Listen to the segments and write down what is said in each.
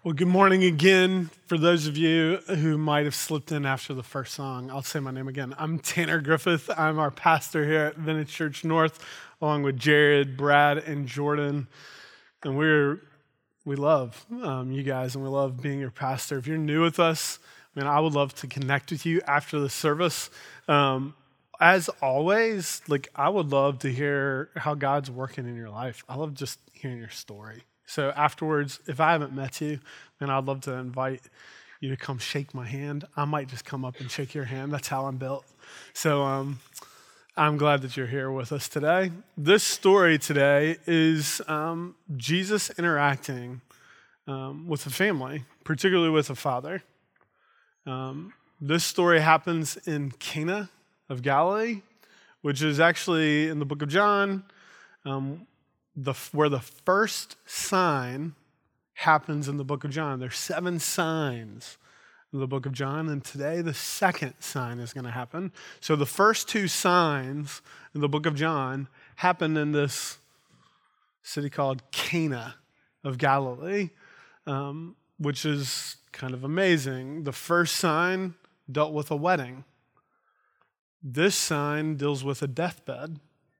Well, good morning again. For those of you who might have slipped in after the first song, I'll say my name again. I'm Tanner Griffith. I'm our pastor here at Vintage Church North, along with Jared, Brad, and Jordan. And we love you guys, and we love being your pastor. If you're new with us, man, I would love to connect with you after the service. As always, I would love to hear how God's working in your life. I love just hearing your story. So afterwards, if I haven't met you, then I'd love to invite you to come shake my hand. I might just come up and shake your hand. That's how I'm built. So I'm glad that you're here with us today. This story today is Jesus interacting with a family, particularly with a father. This story happens in Cana of Galilee, which is actually in the book of John, where the first sign happens in the book of John. There's 7 signs in the book of John, and today the second sign is going to happen. So the first 2 signs in the book of John happen in this city called Cana of Galilee, which is kind of amazing. The first sign dealt with a wedding. This sign deals with a deathbed.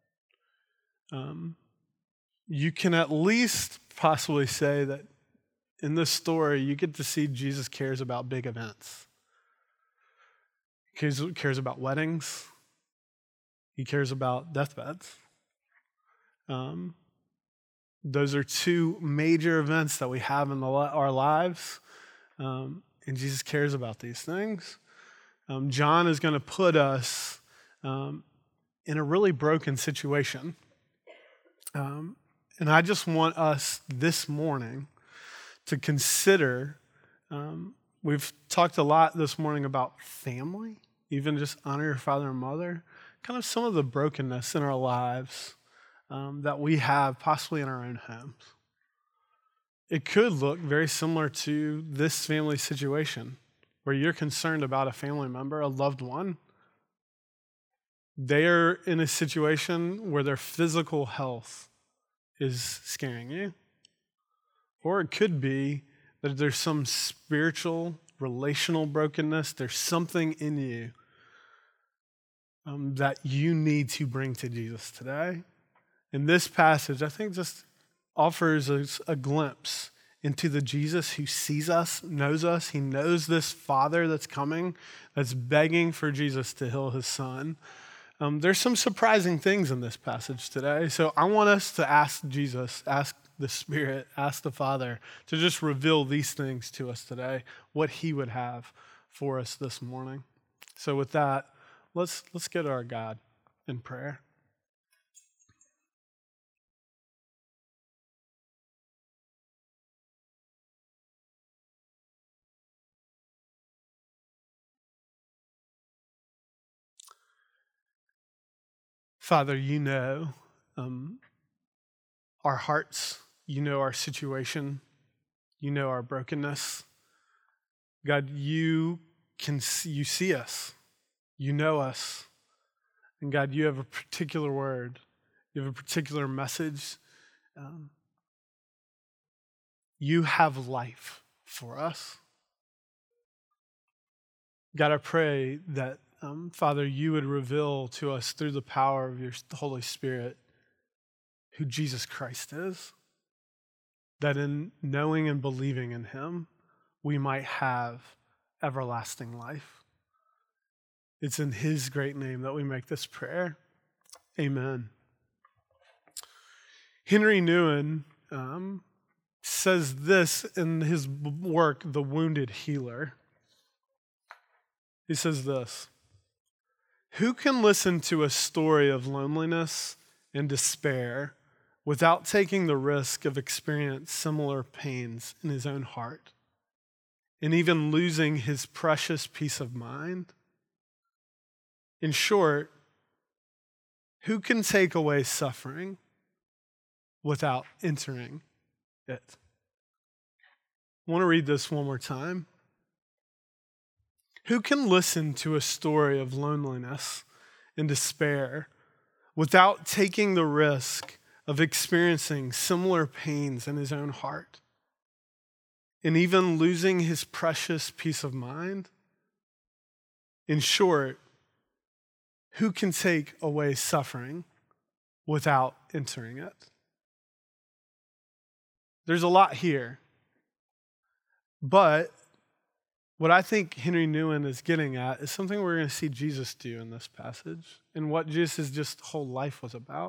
You can at least possibly say that in this story, you get to see Jesus cares about big events. He cares about weddings. He cares about deathbeds. Those are 2 major events that we have in our lives, and Jesus cares about these things. John is going to put us in a really broken situation. And I just want us this morning to consider, we've talked a lot this morning about family, even just honor your father and mother, kind of some of the brokenness in our lives that we have possibly in our own homes. It could look very similar to this family situation where you're concerned about a family member, a loved one. They are in a situation where their physical health is scaring you. Or it could be that there's some spiritual, relational brokenness. There's something in you that you need to bring to Jesus today. And this passage, I think, just offers us a glimpse into the Jesus who sees us, knows us. He knows this Father that's coming, that's begging for Jesus to heal his son. There's some surprising things in this passage today. So I want us to ask Jesus, ask the Spirit, ask the Father to just reveal these things to us today, what he would have for us this morning. So with that, let's go to our God in prayer. Father, you know our hearts, you know our situation, you know our brokenness. God, you see us, you know us, and God, you have a particular word, you have a particular message. You have life for us. God, I pray that Father, you would reveal to us through the power of your Holy Spirit who Jesus Christ is, that in knowing and believing in him, we might have everlasting life. It's in his great name that we make this prayer. Amen. Henry Nouwen says this in his work, The Wounded Healer. He says this: who can listen to a story of loneliness and despair without taking the risk of experiencing similar pains in his own heart and even losing his precious peace of mind? In short, who can take away suffering without entering it? I want to read this one more time. Who can listen to a story of loneliness and despair without taking the risk of experiencing similar pains in his own heart and even losing his precious peace of mind. In short, who can take away suffering without entering it? There's a lot here, but what I think Henry Nouwen is getting at is something we're going to see Jesus do in this passage and what Jesus' just whole life was about.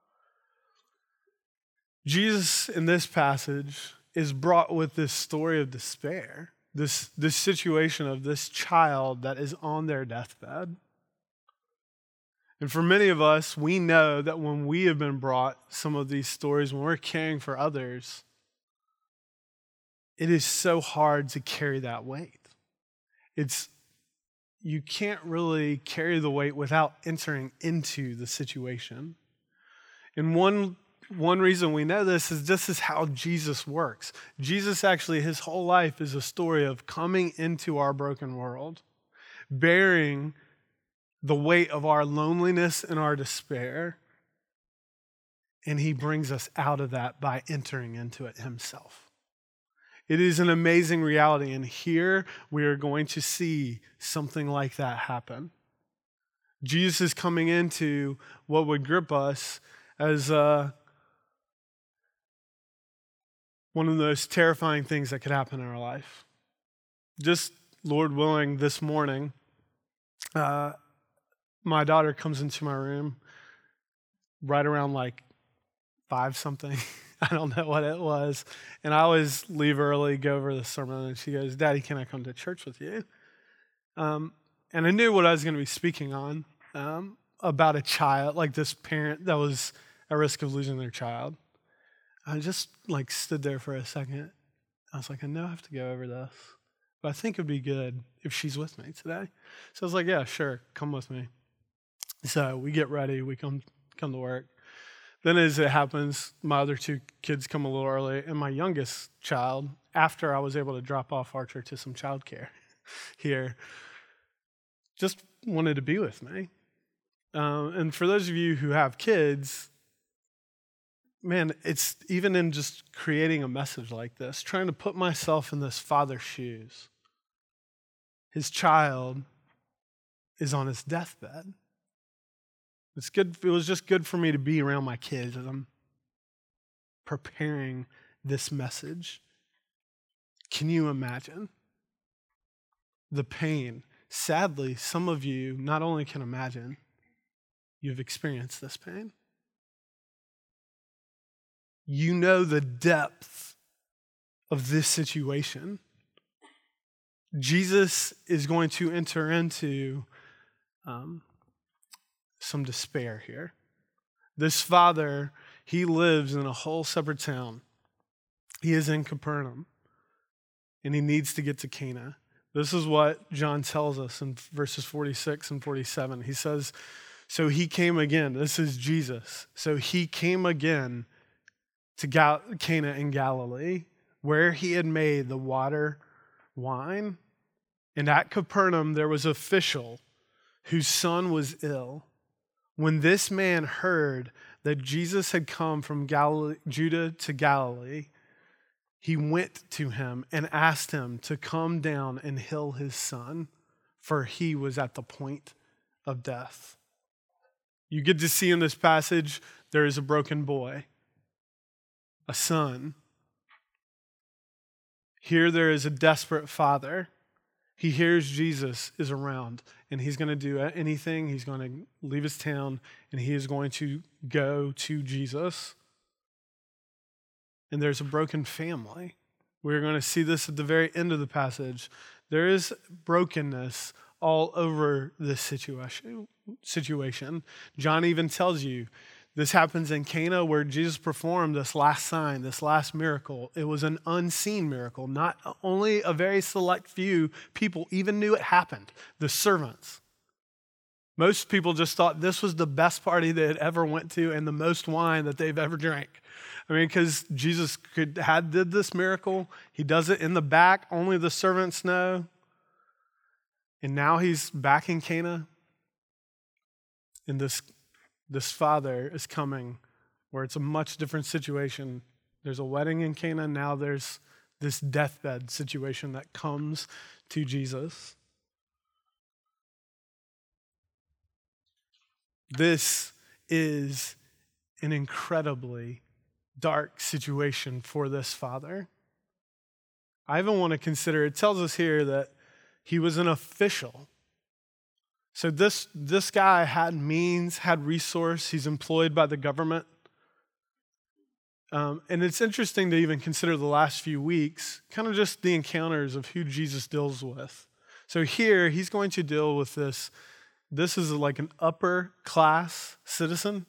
Jesus in this passage is brought with this story of despair, this situation of this child that is on their deathbed. And for many of us, we know that when we have been brought some of these stories, when we're caring for others, it is so hard to carry that weight. You can't really carry the weight without entering into the situation. And one reason we know this is how Jesus works. Jesus actually, his whole life is a story of coming into our broken world, bearing the weight of our loneliness and our despair, and he brings us out of that by entering into it himself. It is an amazing reality, and here we are going to see something like that happen. Jesus is coming into what would grip us as one of the most terrifying things that could happen in our life. Just, Lord willing, this morning, my daughter comes into my room right around like 5 something. I don't know what it was. And I always leave early, go over the sermon, and she goes, "Daddy, can I come to church with you?" And I knew what I was going to be speaking on, about a child, like this parent that was at risk of losing their child. I just like stood there for a second. I was like, I know I have to go over this, but I think it'd be good if she's with me today. So I was like, yeah, sure, come with me. So we get ready, we come to work. Then as it happens, my other 2 kids come a little early, and my youngest child, after I was able to drop off Archer to some childcare here, just wanted to be with me. And for those of you who have kids, man, it's even in just creating a message like this, trying to put myself in this father's shoes. His child is on his deathbed. It's good. It was just good for me to be around my kids as I'm preparing this message. Can you imagine the pain? Sadly, some of you not only can imagine, you've experienced this pain. You know the depth of this situation. Jesus is going to enter into some despair here. This father, he lives in a whole separate town. He is in Capernaum, and he needs to get to Cana. This is what John tells us in verses 46 and 47. He says, so he came again. This is Jesus. So he came again to Cana in Galilee, where he had made the water wine. And at Capernaum, there was an official whose son was ill. When this man heard that Jesus had come from Judah to Galilee, he went to him and asked him to come down and heal his son, for he was at the point of death. You get to see in this passage, there is a broken boy, a son. Here there is a desperate father. He hears Jesus is around, and he's going to do anything. He's going to leave his town, and he is going to go to Jesus. And there's a broken family. We're going to see this at the very end of the passage. There is brokenness all over this situation. John even tells you this happens in Cana, where Jesus performed this last sign, this last miracle. It was an unseen miracle. Not only a very select few people even knew it happened, the servants. Most people just thought this was the best party they had ever went to and the most wine that they've ever drank. I mean, because Jesus did this miracle. He does it in the back. Only the servants know. And now he's back in Cana. And this father is coming where it's a much different situation. There's a wedding in Cana. Now there's this deathbed situation that comes to Jesus. This is an incredibly dark situation for this father. I even want to consider, it tells us here that he was an official. So this guy had means, had resource. He's employed by the government. And it's interesting to even consider the last few weeks, kind of just the encounters of who Jesus deals with. So here, he's going to deal with this. This is like an upper class citizen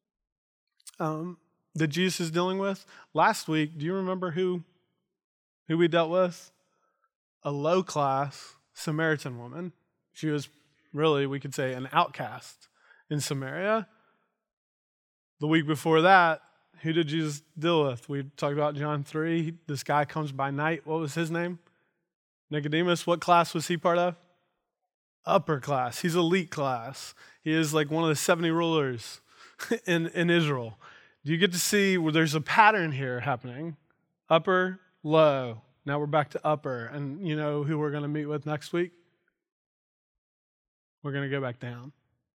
that Jesus is dealing with. Last week, do you remember who we dealt with? A low class Samaritan woman. She was really, we could say, an outcast in Samaria. The week before that, who did Jesus deal with? We talked about John 3. This guy comes by night. What was his name? Nicodemus. What class was he part of? Upper class. He's elite class. He is like one of the 70 rulers in Israel. Do you get to see where there's a pattern here happening? Upper, low. Now we're back to upper. And you know who we're going to meet with next week? We're going to go back down.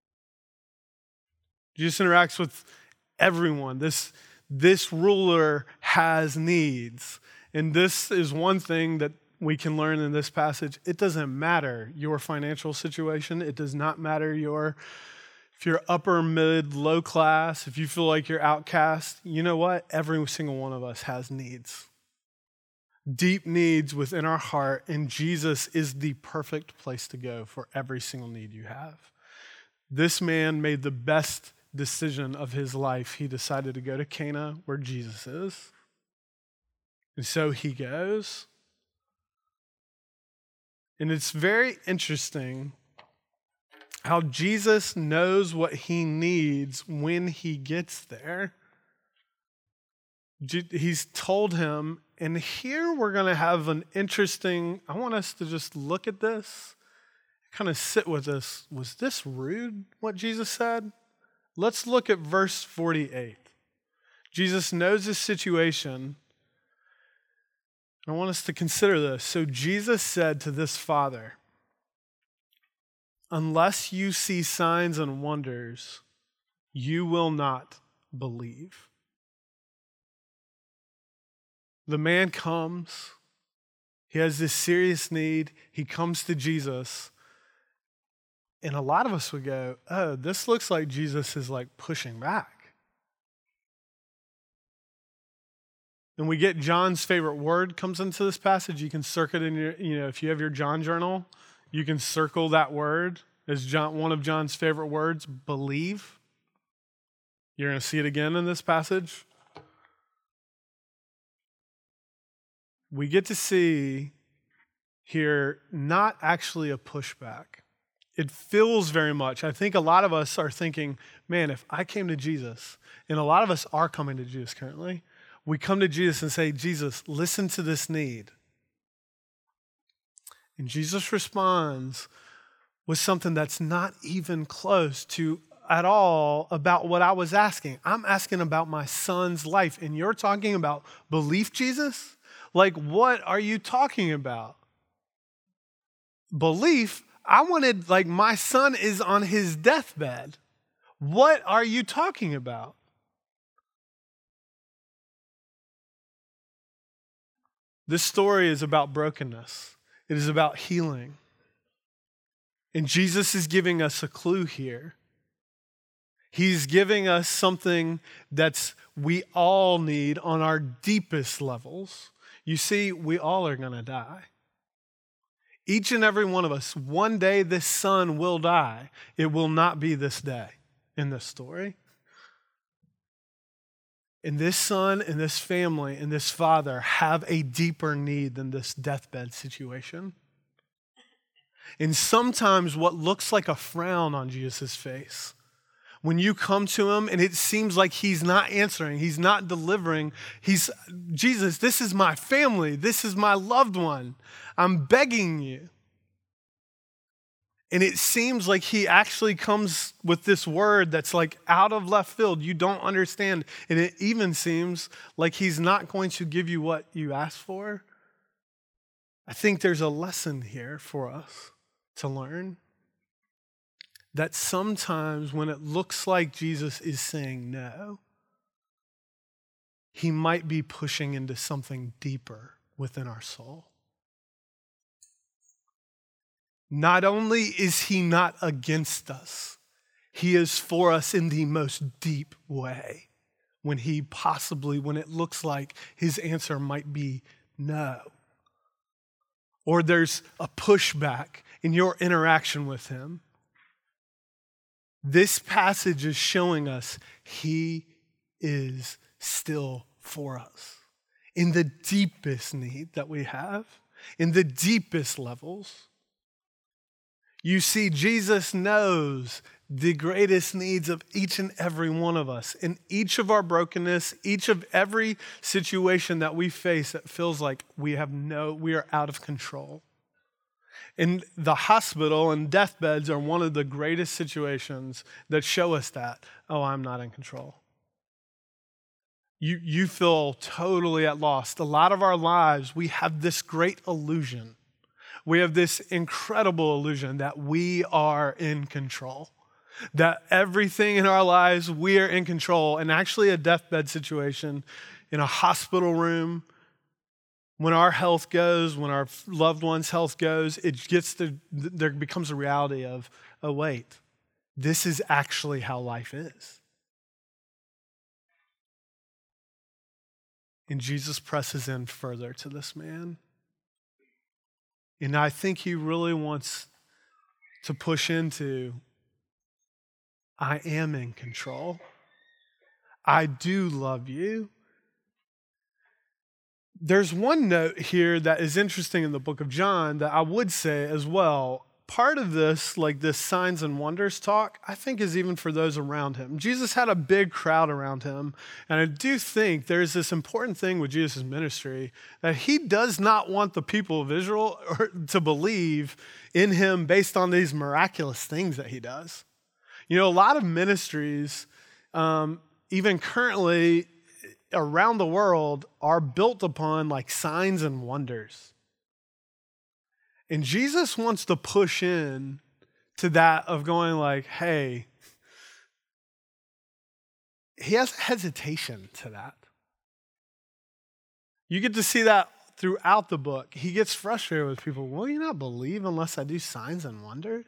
Jesus interacts with everyone. This ruler has needs. And this is one thing that we can learn in this passage. It doesn't matter your financial situation. It does not matter if you're upper, mid, low class, if you feel like you're outcast. You know what? Every single one of us has needs. Deep needs within our heart, and Jesus is the perfect place to go for every single need you have. This man made the best decision of his life. He decided to go to Cana, where Jesus is. And so he goes. And it's very interesting how Jesus knows what he needs when he gets there. He's told him, and here we're going to have an interesting, I want us to just look at this, kind of sit with this. Was this rude, what Jesus said? Let's look at verse 48. Jesus knows his situation. I want us to consider this. So Jesus said to this father, unless you see signs and wonders, you will not believe. The man comes. He has this serious need. He comes to Jesus. And a lot of us would go, oh, this looks like Jesus is like pushing back. And we get John's favorite word comes into this passage. You can circle it in your, if you have your John journal, you can circle that word as one of John's favorite words, believe. You're going to see it again in this passage. We get to see here not actually a pushback. It feels very much, I think a lot of us are thinking, man, if I came to Jesus, and a lot of us are coming to Jesus currently, we come to Jesus and say, Jesus, listen to this need. And Jesus responds with something that's not even close to at all about what I was asking. I'm asking about my son's life, and you're talking about belief, Jesus? Like, what are you talking about? Belief? I wanted, like, my son is on his deathbed. What are you talking about? This story is about brokenness. It is about healing. And Jesus is giving us a clue here. He's giving us something that's we all need on our deepest levels. You see, we all are going to die. Each and every one of us, one day this son will die. It will not be this day in this story. And this son and this family and this father have a deeper need than this deathbed situation. And sometimes what looks like a frown on Jesus' face, when you come to him and it seems like he's not answering, he's not delivering, Jesus, this is my family, this is my loved one, I'm begging you. And it seems like he actually comes with this word that's like out of left field. You don't understand. And it even seems like he's not going to give you what you asked for. I think there's a lesson here for us to learn that sometimes when it looks like Jesus is saying no, he might be pushing into something deeper within our soul. Not only is he not against us, he is for us in the most deep way when it looks like his answer might be no. Or there's a pushback in your interaction with him. This passage is showing us he is still for us in the deepest need that we have, in the deepest levels. You see, Jesus knows the greatest needs of each and every one of us. In each of our brokenness, each of every situation that we face that feels like we are out of control. In the hospital and deathbeds are one of the greatest situations that show us that, oh, I'm not in control. You feel totally at loss. A lot of our lives, we have this great illusion. We have this incredible illusion that we are in control, that everything in our lives, we are in control. And actually a deathbed situation in a hospital room, when our health goes, when our loved one's health goes, there becomes a reality of, oh wait, this is actually how life is. And Jesus presses in further to this man. And I think he really wants to push into, I am in control. I do love you. There's one note here that is interesting in the book of John that I would say as well. Part of this, like this signs and wonders talk, I think is even for those around him. Jesus had a big crowd around him. And I do think there's this important thing with Jesus' ministry that he does not want the people of Israel to believe in him based on these miraculous things that he does. You know, a lot of ministries, even currently around the world, are built upon like signs and wonders. And Jesus wants to push in to that of going like, hey, he has hesitation to that. You get to see that throughout the book. He gets frustrated with people. Will you not believe unless I do signs and wonders?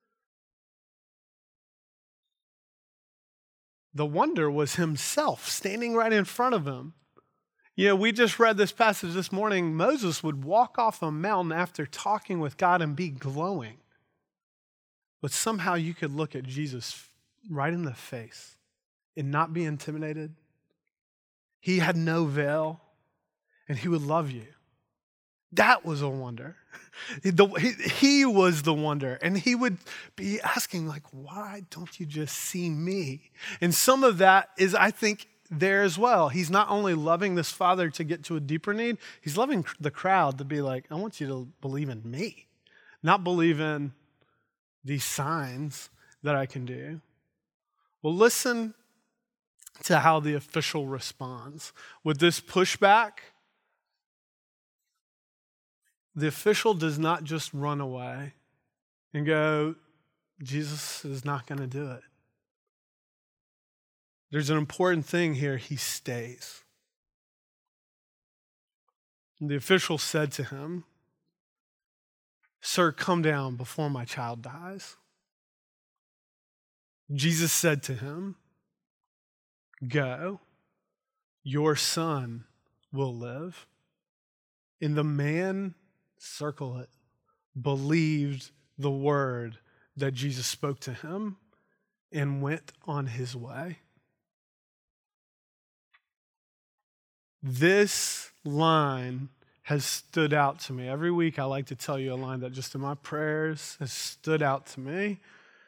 The wonder was himself standing right in front of him. You know, we just read this passage this morning. Moses would walk off a mountain after talking with God and be glowing. But somehow you could look at Jesus right in the face and not be intimidated. He had no veil, and he would love you. That was a wonder. He was the wonder. And he would be asking, like, why don't you just see me? And some of that is, I think, there as well. He's not only loving this father to get to a deeper need, he's loving the crowd to be like, I want you to believe in me, not believe in these signs that I can do. Well, listen to how the official responds. With this pushback, the official does not just run away and go, Jesus is not going to do it. There's an important thing here. He stays. And the official said to him, Sir, come down before my child dies. Jesus said to him, Go, your son will live. And the man, circle it, believed the word that Jesus spoke to him and went on his way. This line has stood out to me. Every week I like to tell you a line that just in my prayers has stood out to me.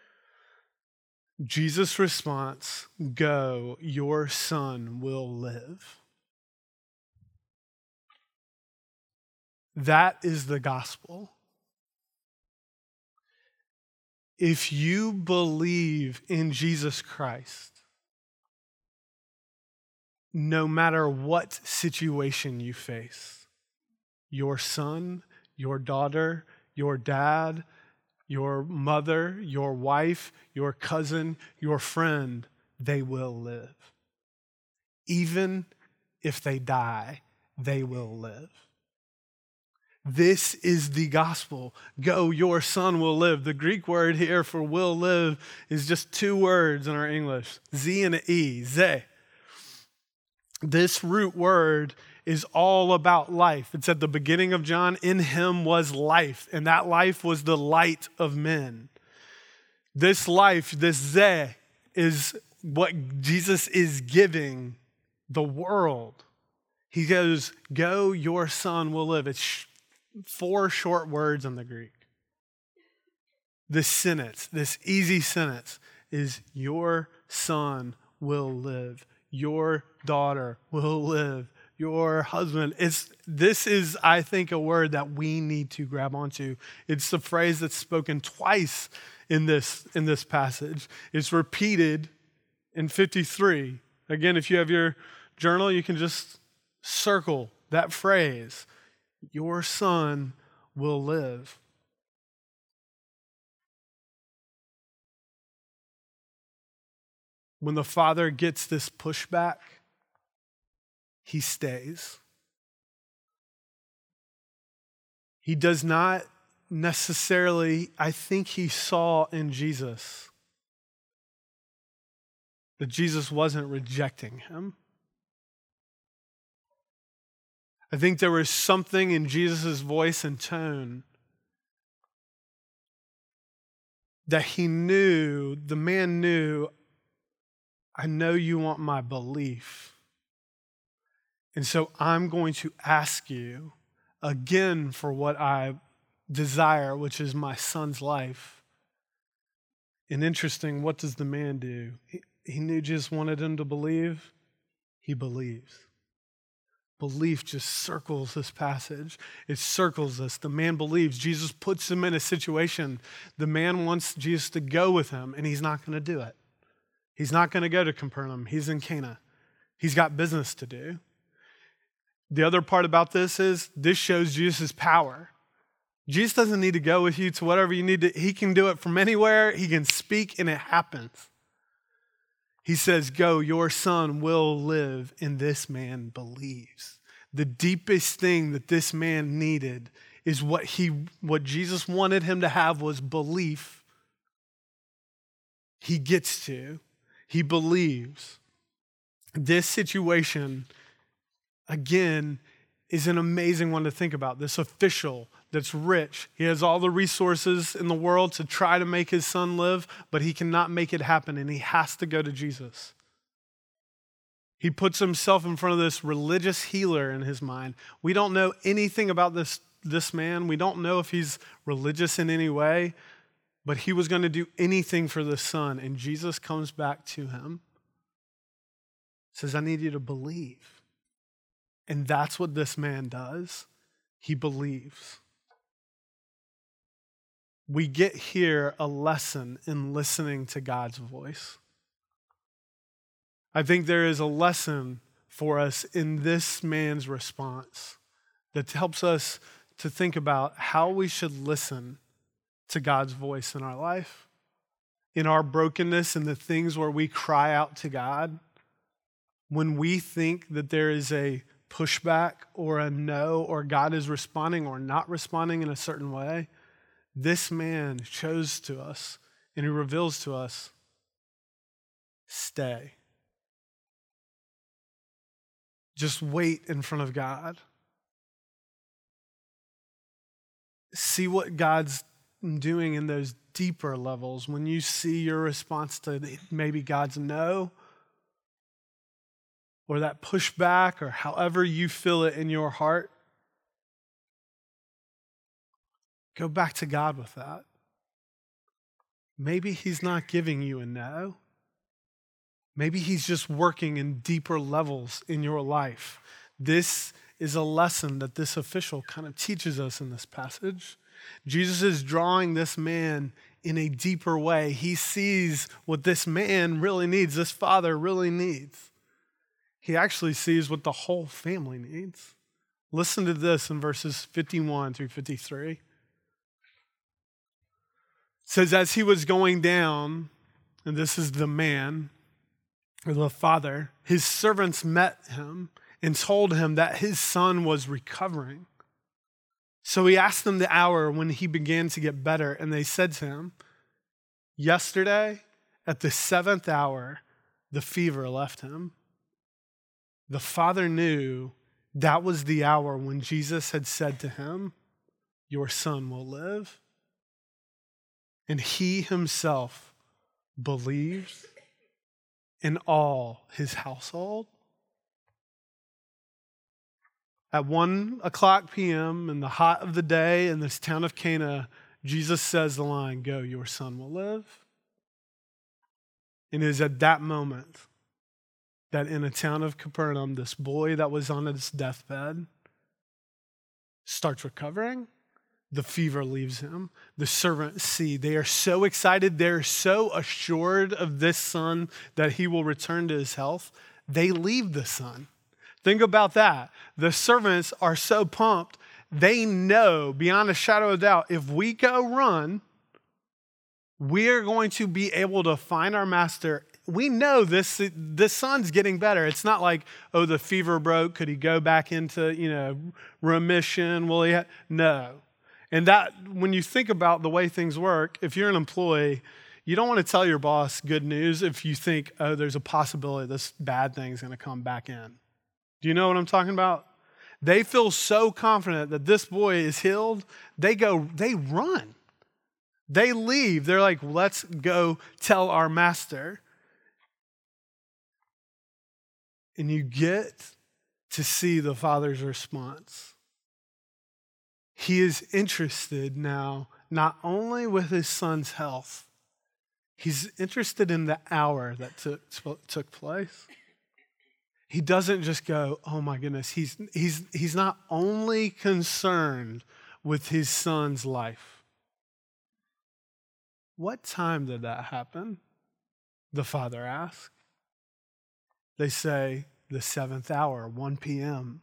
Jesus' response, go, your son will live. That is the gospel. If you believe in Jesus Christ, no matter what situation you face, your son, your daughter, your dad, your mother, your wife, your cousin, your friend, they will live. Even if they die, they will live. This is the gospel. Go, your son will live. The Greek word here for will live is just two words in our English, Z and an E, ze. This root word is all about life. It's at the beginning of John. In him was life, and that life was the light of men. This life, this ze, is what Jesus is giving the world. He goes, go, your son will live. It's 4 short words in the Greek. This sentence, this easy sentence is your son will live. Your daughter will live. Your husband. This is, I think, a word that we need to grab onto. It's the phrase that's spoken twice in this passage. It's repeated in 53. Again, if you have your journal, you can just circle that phrase. Your son will live. When the father gets this pushback, he stays. He does not necessarily, I think he saw in Jesus that Jesus wasn't rejecting him. I think there was something in Jesus' voice and tone that he knew, the man knew, I know you want my belief. And so I'm going to ask you again for what I desire, which is my son's life. And interesting, what does the man do? He knew Jesus wanted him to believe. He believes. Belief just circles this passage. It circles this. The man believes. Jesus puts him in a situation. The man wants Jesus to go with him, and he's not going to do it. He's not going to go to Capernaum. He's in Cana. He's got business to do. The other part about this is this shows Jesus' power. Jesus doesn't need to go with you to whatever you need to. He can do it from anywhere. He can speak, and it happens. He says, go, your son will live, and this man believes. The deepest thing that this man needed is what Jesus wanted him to have was belief. He gets to. He believes. This situation, again, is an amazing one to think about. This official that's rich. He has all the resources in the world to try to make his son live, but he cannot make it happen, and he has to go to Jesus. He puts himself in front of this religious healer in his mind. We don't know anything about this man. We don't know if he's religious in any way, but he was going to do anything for the son, and Jesus comes back to him, says, I need you to believe. And that's what this man does. He believes. We get here a lesson in listening to God's voice. I think there is a lesson for us in this man's response that helps us to think about how we should listen to God's voice in our life, in our brokenness and the things where we cry out to God. When we think that there is a pushback or a no, or God is responding or not responding in a certain way, this man shows to us and he reveals to us, stay. Just wait in front of God. See what God's doing in those deeper levels. When you see your response to maybe God's no, or that pushback, or however you feel it in your heart, go back to God with that. Maybe he's not giving you a no. Maybe he's just working in deeper levels in your life. This is a lesson that this official kind of teaches us in this passage. Jesus is drawing this man in a deeper way. He sees what this man really needs, this father really needs. He actually sees what the whole family needs. Listen to this in verses 51 through 53. It says, as he was going down, and this is the man, or the father, his servants met him and told him that his son was recovering. So he asked them the hour when he began to get better, and they said to him, yesterday at the 7th hour, the fever left him. The father knew that was the hour when Jesus had said to him, your son will live. And he himself believed, in all his household. At 1:00 p.m. in the hot of the day in this town of Cana, Jesus says the line, go, your son will live. And it is at that moment that in a town of Capernaum, this boy that was on his deathbed starts recovering. The fever leaves him. The servants see. They are so excited. They're so assured of this son that he will return to his health. They leave the son. Think about that. The servants are so pumped. They know beyond a shadow of doubt, if we go run, we are going to be able to find our master. We know this son's getting better. It's not like, oh, the fever broke. Could he go back into, remission? Will he? No. And that, when you think about the way things work, if you're an employee, you don't want to tell your boss good news if you think, oh, there's a possibility this bad thing's going to come back in. Do you know what I'm talking about? They feel so confident that this boy is healed, they run. They leave. They're like, let's go tell our master. And you get to see the father's response. He is interested now, not only with his son's health, he's interested in the hour that took place. He doesn't just go, oh my goodness, he's not only concerned with his son's life. What time did that happen? The father asked. They say the 7th hour, 1 p.m.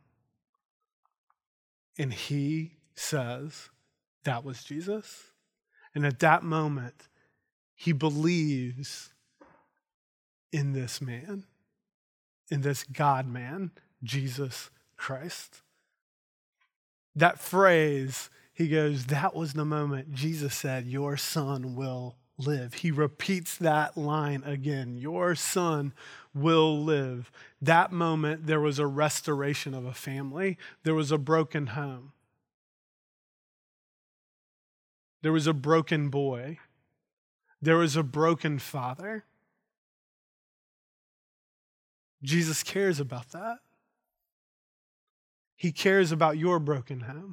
And he says that was Jesus. And at that moment, he believes in this man, in this God-man, Jesus Christ. That phrase, he goes, that was the moment Jesus said, your son will live. He repeats that line again, your son will live. That moment, there was a restoration of a family. There was a broken home. There was a broken boy. There was a broken father. Jesus cares about that. He cares about your broken home.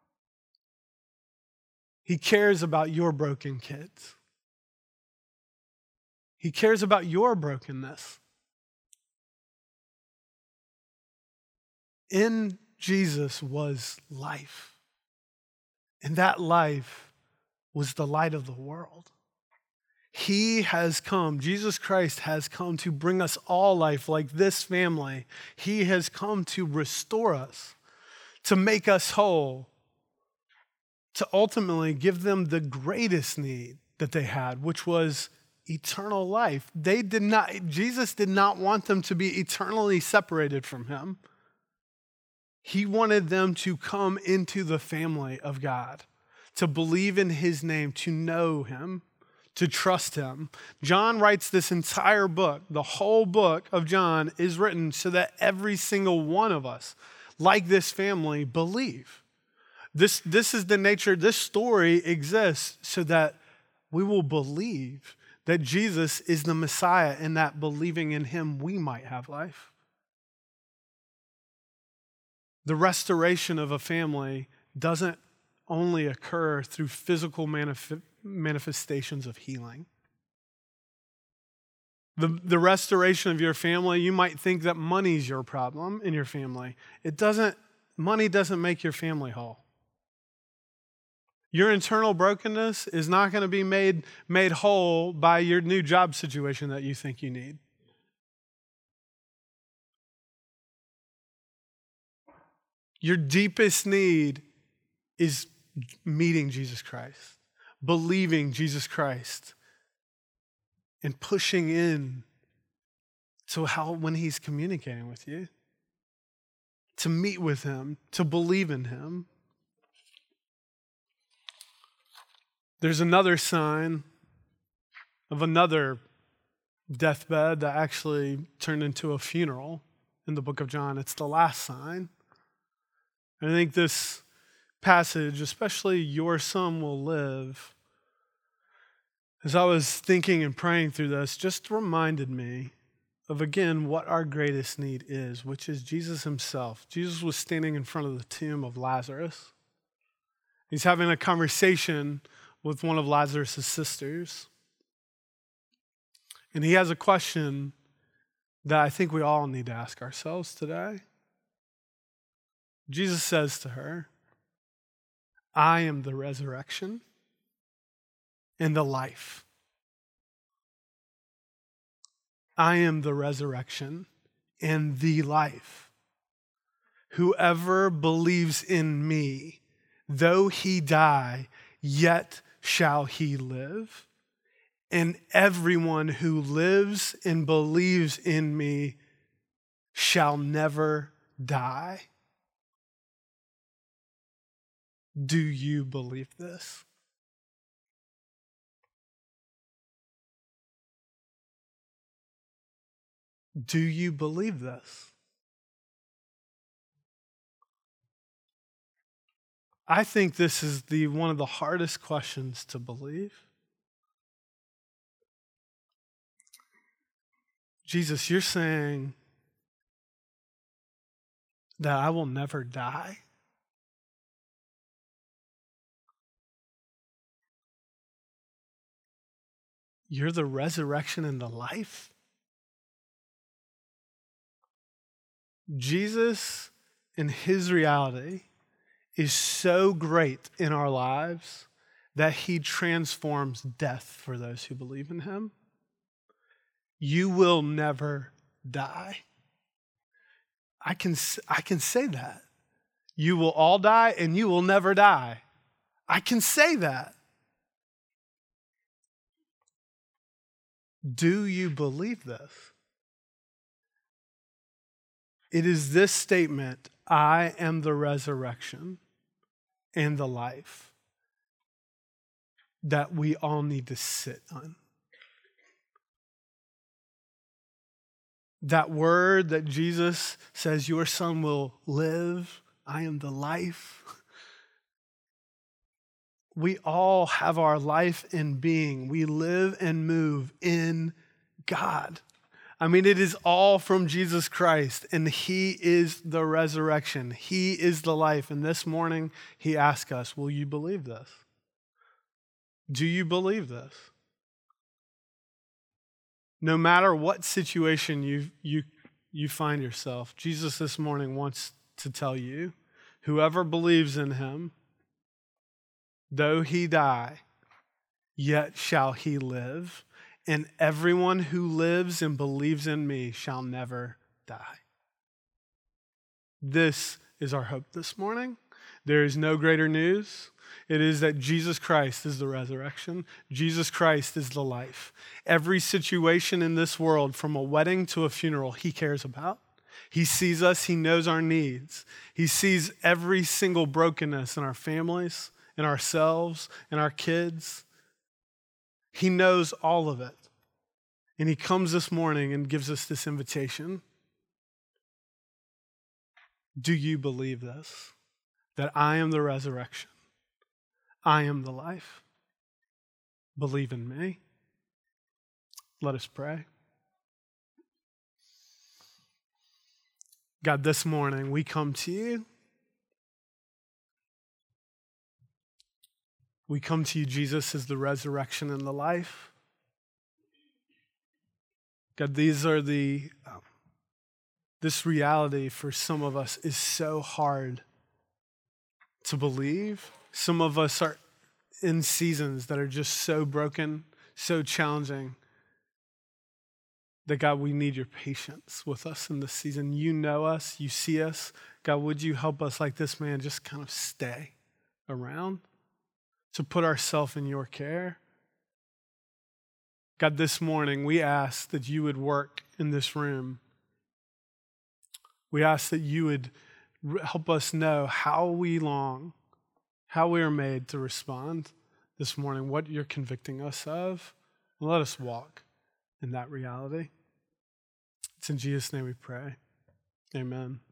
He cares about your broken kids. He cares about your brokenness. In Jesus was life. And that life was the light of the world. He has come, Jesus Christ has come to bring us all life like this family. He has come to restore us, to make us whole, to ultimately give them the greatest need that they had, which was eternal life. Jesus did not want them to be eternally separated from him. He wanted them to come into the family of God, to believe in his name, to know him, to trust him. John writes this entire book. The whole book of John is written so that every single one of us, like this family, believe. This is the nature. This story exists so that we will believe that Jesus is the Messiah, and that believing in him, we might have life. The restoration of a family doesn't only occur through physical manifestations of healing. The restoration of your family, you might think that money's your problem in your family. Money doesn't make your family whole. Your internal brokenness is not going to be made whole by your new job situation that you think you need. Your deepest need is meeting Jesus Christ, believing Jesus Christ, and pushing in to when he's communicating with you, to meet with him, to believe in him. There's another sign of another deathbed that actually turned into a funeral in the book of John. It's the last sign. I think this passage, especially your son will live, as I was thinking and praying through this, just reminded me of, again, what our greatest need is, which is Jesus himself. Jesus was standing in front of the tomb of Lazarus. He's having a conversation with one of Lazarus' sisters. And he has a question that I think we all need to ask ourselves today. Jesus says to her, I am the resurrection and the life. I am the resurrection and the life. Whoever believes in me, though he die, yet shall he live. And everyone who lives and believes in me shall never die. Do you believe this? Do you believe this? I think this is one of the hardest questions to believe. Jesus, you're saying that I will never die? You're the resurrection and the life? Jesus and his reality is so great in our lives that he transforms death for those who believe in him. You will never die. I can say that. You will all die and you will never die. I can say that. Do you believe this? It is this statement, I am the resurrection and the life, that we all need to sit on. That word that Jesus says, your son will live, I am the life. We all have our life in being. We live and move in God. I mean, it is all from Jesus Christ, and he is the resurrection. He is the life. And this morning, he asks us, will you believe this? Do you believe this? No matter what situation you find yourself, Jesus this morning wants to tell you, whoever believes in him, though he die, yet shall he live. And everyone who lives and believes in me shall never die. This is our hope this morning. There is no greater news. It is that Jesus Christ is the resurrection. Jesus Christ is the life. Every situation in this world, from a wedding to a funeral, he cares about. He sees us. He knows our needs. He sees every single brokenness in our families, in ourselves, in our kids. He knows all of it. And he comes this morning and gives us this invitation. Do you believe this? That I am the resurrection. I am the life. Believe in me. Let us pray. God, this morning we come to you. We come to you, Jesus, as the resurrection and the life. God, this reality for some of us is so hard to believe. Some of us are in seasons that are just so broken, so challenging, that God, we need your patience with us in this season. You know us, you see us. God, would you help us like this man just kind of stay around, to put ourselves in your care? God, this morning we ask that you would work in this room. We ask that you would help us know how we long, how we are made to respond this morning, what you're convicting us of, and let us walk in that reality. It's in Jesus' name we pray. Amen.